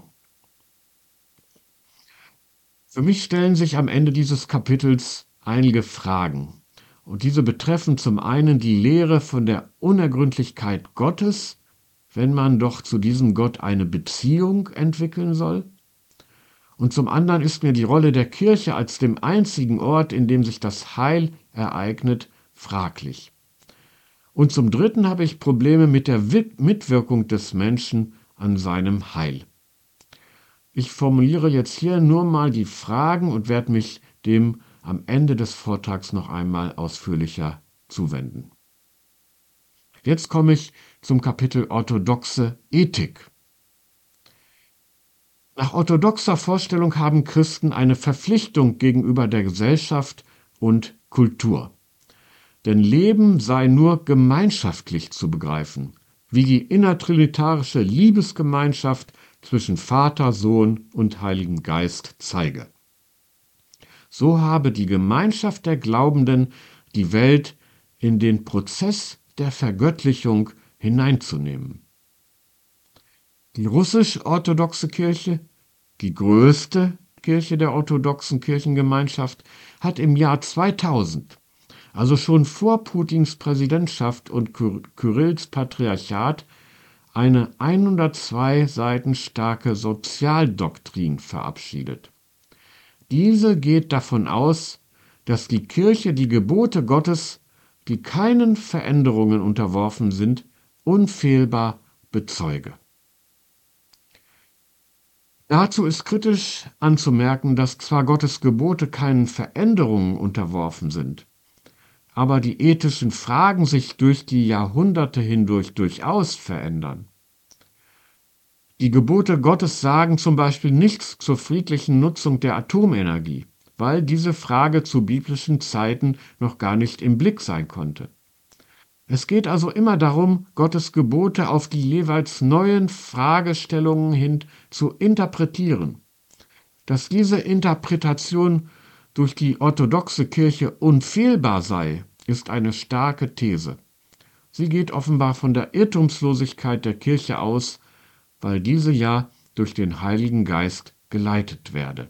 Für mich stellen sich am Ende dieses Kapitels einige Fragen. Und diese betreffen zum einen die Lehre von der Unergründlichkeit Gottes, wenn man doch zu diesem Gott eine Beziehung entwickeln soll. Und zum anderen ist mir die Rolle der Kirche als dem einzigen Ort, in dem sich das Heil ereignet, fraglich. Und zum dritten habe ich Probleme mit der Mitwirkung des Menschen an seinem Heil. Ich formuliere jetzt hier nur mal die Fragen und werde mich dem am Ende des Vortrags noch einmal ausführlicher zuwenden. Jetzt komme ich zum Kapitel Orthodoxe Ethik. Nach orthodoxer Vorstellung haben Christen eine Verpflichtung gegenüber der Gesellschaft und Kultur. Denn Leben sei nur gemeinschaftlich zu begreifen, wie die innertrinitarische Liebesgemeinschaft zwischen Vater, Sohn und Heiligen Geist zeige. So habe die Gemeinschaft der Glaubenden die Welt in den Prozess der Vergöttlichung hineinzunehmen. Die russisch-orthodoxe Kirche, die größte Kirche der orthodoxen Kirchengemeinschaft, hat im Jahr 2000, also schon vor Putins Präsidentschaft und Kyrills Patriarchat, eine 102 Seiten starke Sozialdoktrin verabschiedet. Diese geht davon aus, dass die Kirche die Gebote Gottes, die keinen Veränderungen unterworfen sind, unfehlbar bezeuge. Dazu ist kritisch anzumerken, dass zwar Gottes Gebote keinen Veränderungen unterworfen sind, aber die ethischen Fragen sich durch die Jahrhunderte hindurch durchaus verändern. Die Gebote Gottes sagen zum Beispiel nichts zur friedlichen Nutzung der Atomenergie, weil diese Frage zu biblischen Zeiten noch gar nicht im Blick sein konnte. Es geht also immer darum, Gottes Gebote auf die jeweils neuen Fragestellungen hin zu interpretieren. Dass diese Interpretation durch die orthodoxe Kirche unfehlbar sei, ist eine starke These. Sie geht offenbar von der Irrtumslosigkeit der Kirche aus, weil diese ja durch den Heiligen Geist geleitet werde.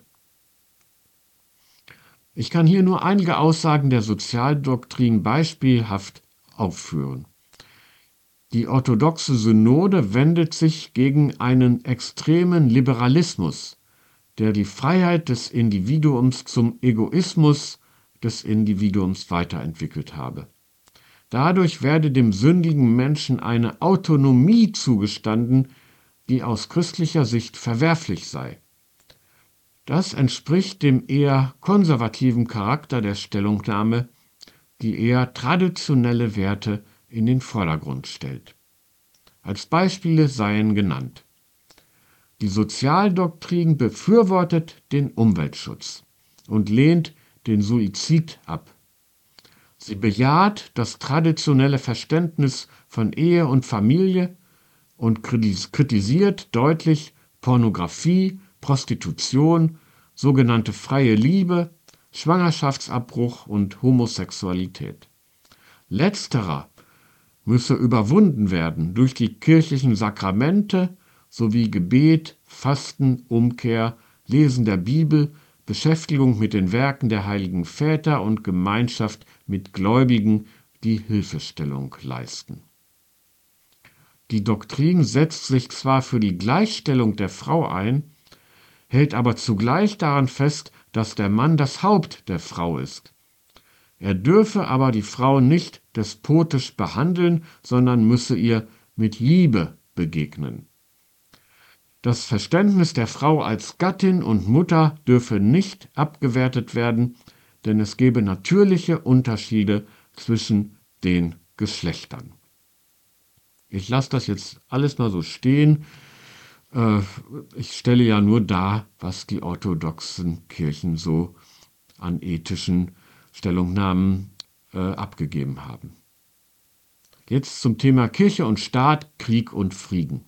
Ich kann hier nur einige Aussagen der Sozialdoktrin beispielhaft aufführen. Die orthodoxe Synode wendet sich gegen einen extremen Liberalismus, der die Freiheit des Individuums zum Egoismus des Individuums weiterentwickelt habe. Dadurch werde dem sündigen Menschen eine Autonomie zugestanden, die aus christlicher Sicht verwerflich sei. Das entspricht dem eher konservativen Charakter der Stellungnahme, die eher traditionelle Werte in den Vordergrund stellt. Als Beispiele seien genannt: Die Sozialdoktrin befürwortet den Umweltschutz und lehnt den Suizid ab. Sie bejaht das traditionelle Verständnis von Ehe und Familie und kritisiert deutlich Pornografie, Prostitution, sogenannte freie Liebe, Schwangerschaftsabbruch und Homosexualität. Letzterer müsse überwunden werden durch die kirchlichen Sakramente sowie Gebet, Fasten, Umkehr, Lesen der Bibel, Beschäftigung mit den Werken der heiligen Väter und Gemeinschaft mit Gläubigen, die Hilfestellung leisten. Die Doktrin setzt sich zwar für die Gleichstellung der Frau ein, hält aber zugleich daran fest, dass der Mann das Haupt der Frau ist. Er dürfe aber die Frau nicht despotisch behandeln, sondern müsse ihr mit Liebe begegnen. Das Verständnis der Frau als Gattin und Mutter dürfe nicht abgewertet werden, denn es gebe natürliche Unterschiede zwischen den Geschlechtern. Ich lasse das jetzt alles mal so stehen. Ich stelle ja nur dar, was die orthodoxen Kirchen so an ethischen Stellungnahmen abgegeben haben. Jetzt zum Thema Kirche und Staat, Krieg und Frieden.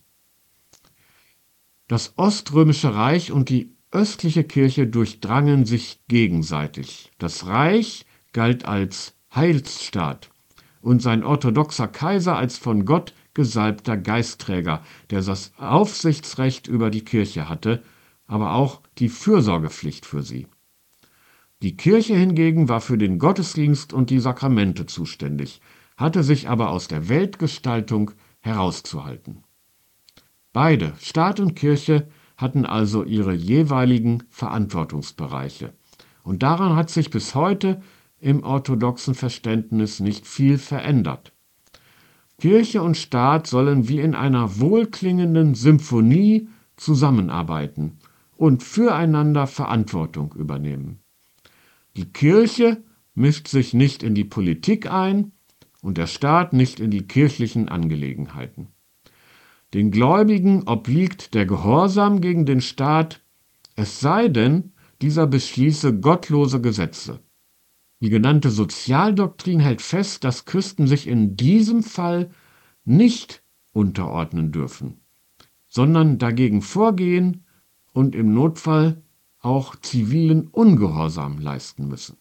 Das Oströmische Reich und die östliche Kirche durchdrangen sich gegenseitig. Das Reich galt als Heilsstaat und sein orthodoxer Kaiser als von Gott gesalbter Geistträger, der das Aufsichtsrecht über die Kirche hatte, aber auch die Fürsorgepflicht für sie. Die Kirche hingegen war für den Gottesdienst und die Sakramente zuständig, hatte sich aber aus der Weltgestaltung herauszuhalten. Beide, Staat und Kirche, hatten also ihre jeweiligen Verantwortungsbereiche. Und daran hat sich bis heute im orthodoxen Verständnis nicht viel verändert. Kirche und Staat sollen wie in einer wohlklingenden Symphonie zusammenarbeiten und füreinander Verantwortung übernehmen. Die Kirche mischt sich nicht in die Politik ein und der Staat nicht in die kirchlichen Angelegenheiten. Den Gläubigen obliegt der Gehorsam gegen den Staat, es sei denn, dieser beschließe gottlose Gesetze. Die genannte Sozialdoktrin hält fest, dass Christen sich in diesem Fall nicht unterordnen dürfen, sondern dagegen vorgehen und im Notfall auch zivilen Ungehorsam leisten müssen.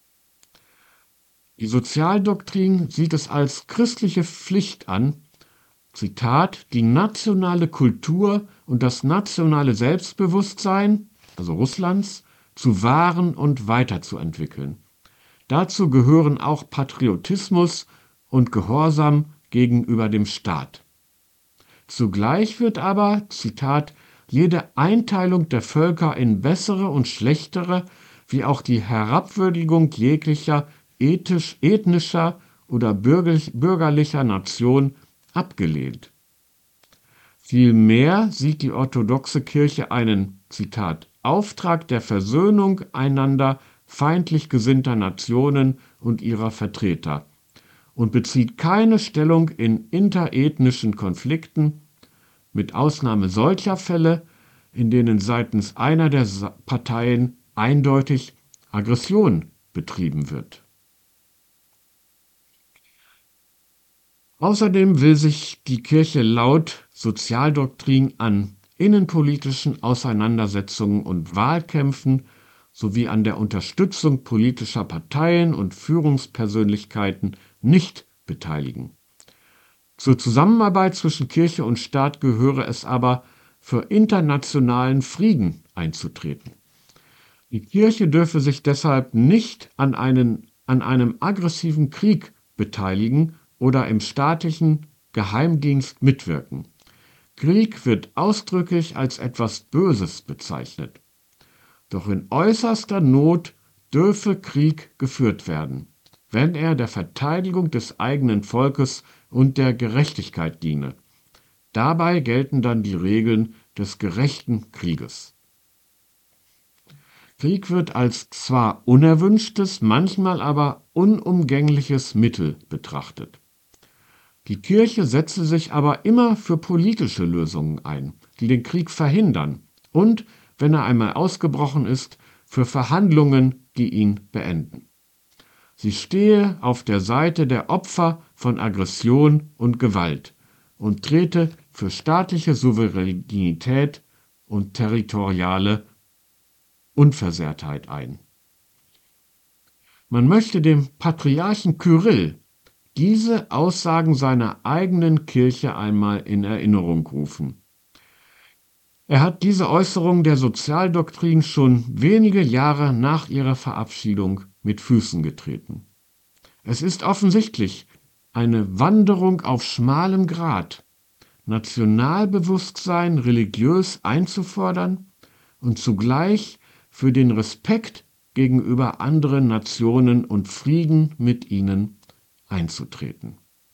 Die Sozialdoktrin sieht es als christliche Pflicht an, Zitat, die nationale Kultur und das nationale Selbstbewusstsein, also Russlands, zu wahren und weiterzuentwickeln. Dazu gehören auch Patriotismus und Gehorsam gegenüber dem Staat. Zugleich wird aber, Zitat, jede Einteilung der Völker in bessere und schlechtere, wie auch die Herabwürdigung jeglicher ethnischer oder bürgerlicher Nation abgelehnt. Vielmehr sieht die orthodoxe Kirche einen, Zitat, Auftrag der Versöhnung einander feindlich gesinnter Nationen und ihrer Vertreter und bezieht keine Stellung in interethnischen Konflikten, mit Ausnahme solcher Fälle, in denen seitens einer der Parteien eindeutig Aggression betrieben wird. Außerdem will sich die Kirche laut Sozialdoktrin an innenpolitischen Auseinandersetzungen und Wahlkämpfen sowie an der Unterstützung politischer Parteien und Führungspersönlichkeiten nicht beteiligen. Zur Zusammenarbeit zwischen Kirche und Staat gehöre es aber, für internationalen Frieden einzutreten. Die Kirche dürfe sich deshalb nicht an einem aggressiven Krieg beteiligen oder im staatlichen Geheimdienst mitwirken. Krieg wird ausdrücklich als etwas Böses bezeichnet. Doch in äußerster Not dürfe Krieg geführt werden, wenn er der Verteidigung des eigenen Volkes und der Gerechtigkeit diene. Dabei gelten dann die Regeln des gerechten Krieges. Krieg wird als zwar unerwünschtes, manchmal aber unumgängliches Mittel betrachtet. Die Kirche setze sich aber immer für politische Lösungen ein, die den Krieg verhindern und, wenn er einmal ausgebrochen ist, für Verhandlungen, die ihn beenden. Sie stehe auf der Seite der Opfer von Aggression und Gewalt und trete für staatliche Souveränität und territoriale Unversehrtheit ein. Man möchte dem Patriarchen Kyrill diese Aussagen seiner eigenen Kirche einmal in Erinnerung rufen. Er hat diese Äußerung der Sozialdoktrin schon wenige Jahre nach ihrer Verabschiedung mit Füßen getreten. Es ist offensichtlich eine Wanderung auf schmalem Grat, Nationalbewusstsein religiös einzufordern, und zugleich für den Respekt gegenüber anderen Nationen und Frieden mit ihnen einzutreten.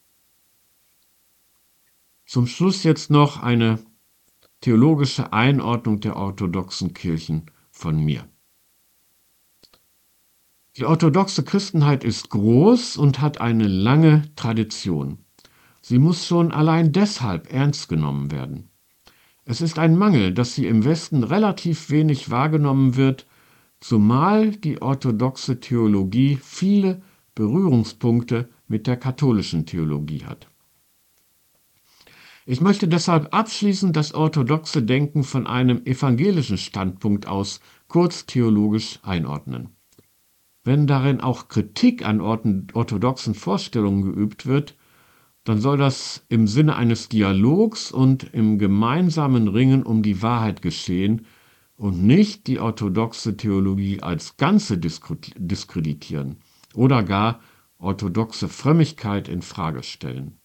Zum Schluss jetzt noch eine theologische Einordnung der orthodoxen Kirchen von mir. Die orthodoxe Christenheit ist groß und hat eine lange Tradition. Sie muss schon allein deshalb ernst genommen werden. Es ist ein Mangel, dass sie im Westen relativ wenig wahrgenommen wird, zumal die orthodoxe Theologie viele Berührungspunkte mit der katholischen Theologie hat. Ich möchte deshalb abschließend das orthodoxe Denken von einem evangelischen Standpunkt aus kurz theologisch einordnen. Wenn darin auch Kritik an orthodoxen Vorstellungen geübt wird, dann soll das im Sinne eines Dialogs und im gemeinsamen Ringen um die Wahrheit geschehen und nicht die orthodoxe Theologie als Ganze diskreditieren oder gar orthodoxe Frömmigkeit in Frage stellen.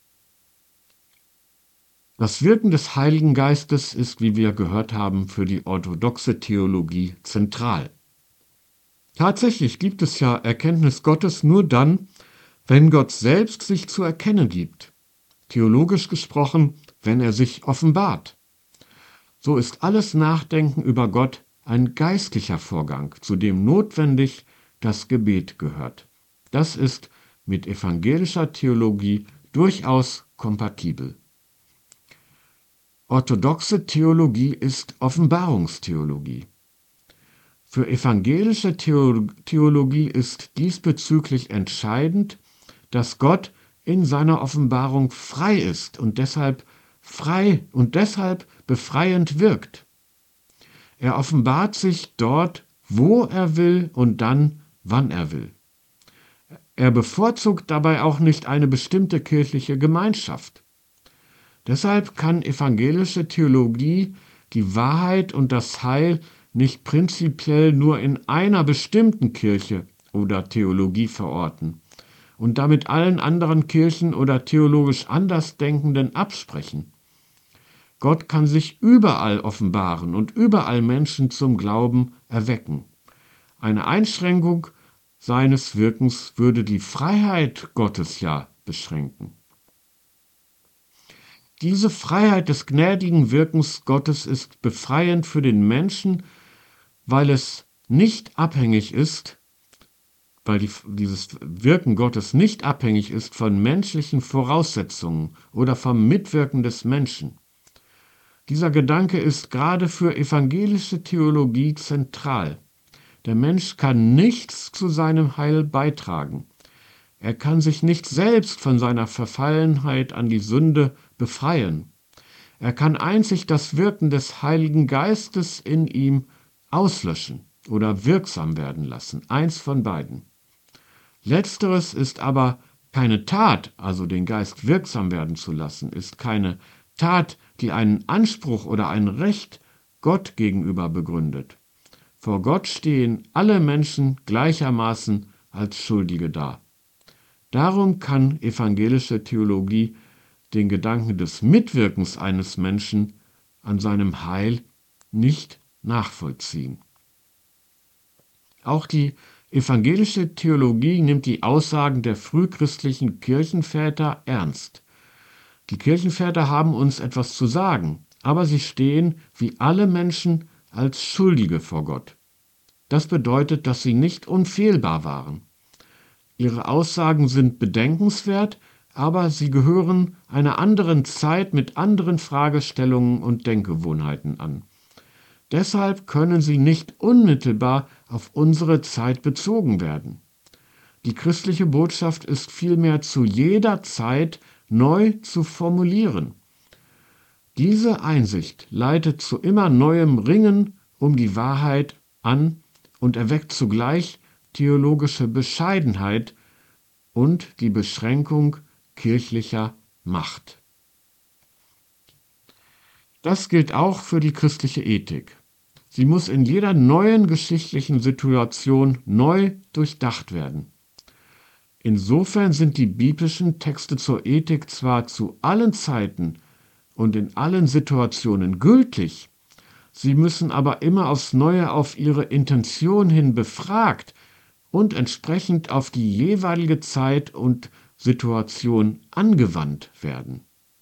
Das Wirken des Heiligen Geistes ist, wie wir gehört haben, für die orthodoxe Theologie zentral. Tatsächlich gibt es ja Erkenntnis Gottes nur dann, wenn Gott selbst sich zu erkennen gibt. Theologisch gesprochen, wenn er sich offenbart. So ist alles Nachdenken über Gott ein geistlicher Vorgang, zu dem notwendig das Gebet gehört. Das ist mit evangelischer Theologie durchaus kompatibel. Orthodoxe Theologie ist Offenbarungstheologie. Für evangelische Theologie ist diesbezüglich entscheidend, dass Gott in seiner Offenbarung frei ist und deshalb befreiend wirkt. Er offenbart sich dort, wo er will und dann, wann er will. Er bevorzugt dabei auch nicht eine bestimmte kirchliche Gemeinschaft. Deshalb kann evangelische Theologie die Wahrheit und das Heil nicht prinzipiell nur in einer bestimmten Kirche oder Theologie verorten und damit allen anderen Kirchen oder theologisch Andersdenkenden absprechen. Gott kann sich überall offenbaren und überall Menschen zum Glauben erwecken. Eine Einschränkung seines Wirkens würde die Freiheit Gottes ja beschränken. Diese Freiheit des gnädigen Wirkens Gottes ist befreiend für den Menschen, weil es nicht abhängig ist, dieses Wirken Gottes nicht abhängig ist von menschlichen Voraussetzungen oder vom Mitwirken des Menschen. Dieser Gedanke ist gerade für evangelische Theologie zentral. Der Mensch kann nichts zu seinem Heil beitragen. Er kann sich nicht selbst von seiner Verfallenheit an die Sünde befreien. Er kann einzig das Wirken des Heiligen Geistes in ihm auslöschen oder wirksam werden lassen, eins von beiden. Letzteres ist aber keine Tat, also den Geist wirksam werden zu lassen, ist keine Tat, die einen Anspruch oder ein Recht Gott gegenüber begründet. Vor Gott stehen alle Menschen gleichermaßen als Schuldige da. Darum kann evangelische Theologie den Gedanken des Mitwirkens eines Menschen an seinem Heil nicht nachvollziehen. Auch die evangelische Theologie nimmt die Aussagen der frühchristlichen Kirchenväter ernst. Die Kirchenväter haben uns etwas zu sagen, aber sie stehen wie alle Menschen als Schuldige vor Gott. Das bedeutet, dass sie nicht unfehlbar waren. Ihre Aussagen sind bedenkenswert, aber sie gehören einer anderen Zeit mit anderen Fragestellungen und Denkgewohnheiten an. Deshalb können sie nicht unmittelbar auf unsere Zeit bezogen werden. Die christliche Botschaft ist vielmehr zu jeder Zeit neu zu formulieren. Diese Einsicht leitet zu immer neuem Ringen um die Wahrheit an und erweckt zugleich theologische Bescheidenheit und die Beschränkung kirchlicher Macht. Das gilt auch für die christliche Ethik. Sie muss in jeder neuen geschichtlichen Situation neu durchdacht werden. Insofern sind die biblischen Texte zur Ethik zwar zu allen Zeiten und in allen Situationen gültig, Sie müssen aber immer aufs Neue auf ihre Intention hin befragt und entsprechend auf die jeweilige Zeit und Situation angewandt werden.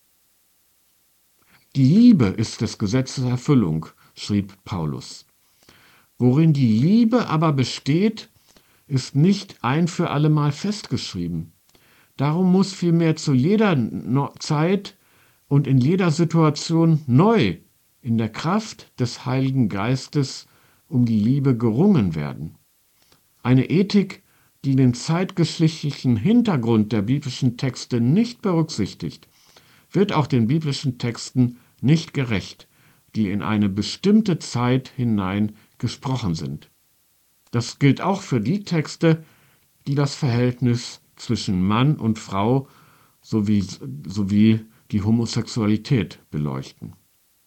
Die Liebe ist des Gesetzes Erfüllung, schrieb Paulus. Worin die Liebe aber besteht, ist nicht ein für allemal festgeschrieben. Darum muss vielmehr zu jeder Zeit und in jeder Situation neu in der Kraft des Heiligen Geistes um die Liebe gerungen werden. Eine Ethik, die den zeitgeschichtlichen Hintergrund der biblischen Texte nicht berücksichtigt, wird auch den biblischen Texten nicht gerecht, die in eine bestimmte Zeit hinein gesprochen sind. Das gilt auch für die Texte, die das Verhältnis zwischen Mann und Frau sowie die Homosexualität beleuchten.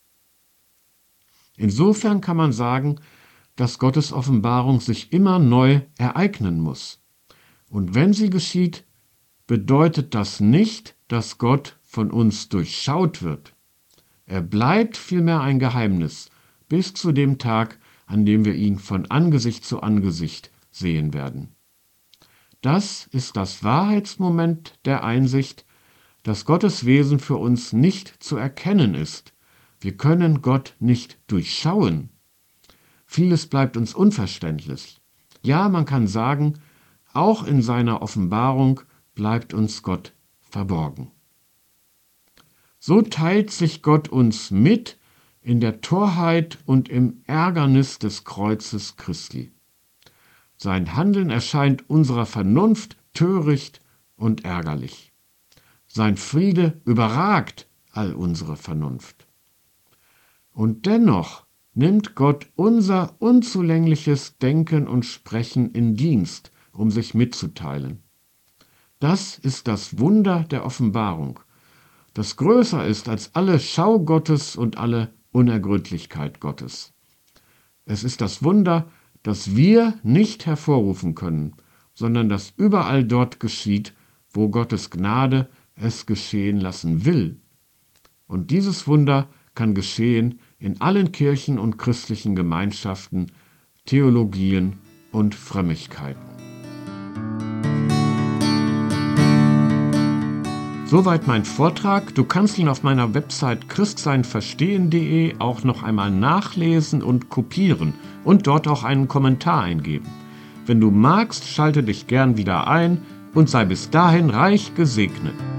Insofern kann man sagen, dass Gottes Offenbarung sich immer neu ereignen muss. Und wenn sie geschieht, bedeutet das nicht, dass Gott von uns durchschaut wird. Er bleibt vielmehr ein Geheimnis bis zu dem Tag, an dem wir ihn von Angesicht zu Angesicht sehen werden. Das ist das Wahrheitsmoment der Einsicht, dass Gottes Wesen für uns nicht zu erkennen ist. Wir können Gott nicht durchschauen. Vieles bleibt uns unverständlich. Ja, man kann sagen, auch in seiner Offenbarung bleibt uns Gott verborgen. So teilt sich Gott uns mit in der Torheit und im Ärgernis des Kreuzes Christi. Sein Handeln erscheint unserer Vernunft töricht und ärgerlich. Sein Friede überragt all unsere Vernunft. Und dennoch nimmt Gott unser unzulängliches Denken und Sprechen in Dienst, um sich mitzuteilen. Das ist das Wunder der Offenbarung, das größer ist als alle Schau Gottes und alle Unergründlichkeit Gottes. Es ist das Wunder, das wir nicht hervorrufen können, sondern das überall dort geschieht, wo Gottes Gnade es geschehen lassen will. Und dieses Wunder kann geschehen in allen Kirchen und christlichen Gemeinschaften, Theologien und Frömmigkeiten. Soweit mein Vortrag. Du kannst ihn auf meiner Website christseinverstehen.de auch noch einmal nachlesen und kopieren und dort auch einen Kommentar eingeben. Wenn du magst, schalte dich gern wieder ein und sei bis dahin reich gesegnet.